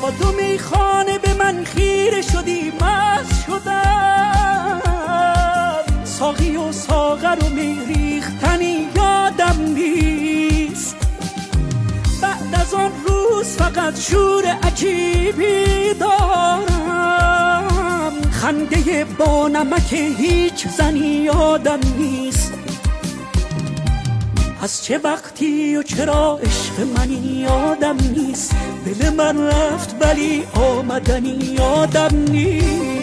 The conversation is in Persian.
با دو میخانه به من خیره شدی، مست شدم. ساقی و ساغر و می ریختنی یادم نیست. بعد از آن روز فقط شور عجیبی دارم. خنده با نمک هیچ زنی یادم نیست. از چه وقتی و چرا عشق منی یادم نیست. دل من رفت ولی آمدنی یادم نیست.